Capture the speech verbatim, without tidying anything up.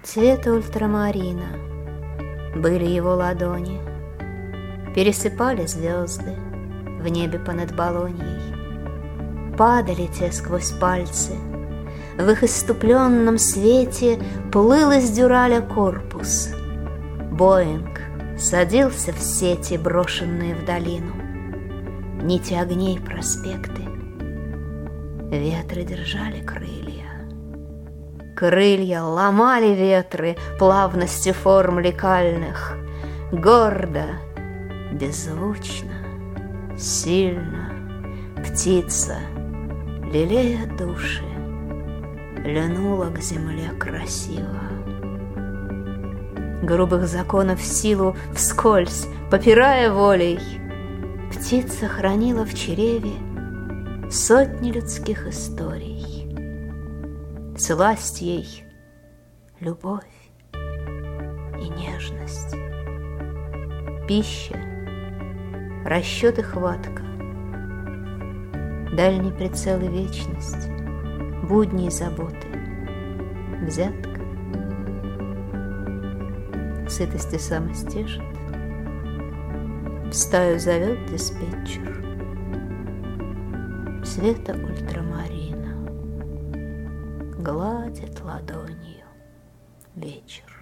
Цвета ультрамарина были его ладони, пересыпали звезды в небе понад Болоньей. Падали те сквозь пальцы, в их исступленном свете плыл из дюраля корпус. Боинг садился в сети, брошенные в долину. Нити огней проспекты, ветры держали крылья. Крылья ломали ветры плавностью форм лекальных. Гордо, беззвучно, сильно птица, лелея души, льнула к земле красиво. Грубых законов силу вскользь, попирая волей, птица хранила в чреве сотни людских историй. Сласть ей — любовь и нежность, пища, расчет и хватка, дальний прицел и вечность, будни и заботы, взятка, сытости самостежит, в стаю зовет диспетчер, цвета ультрамарина гладит ладонью вечер.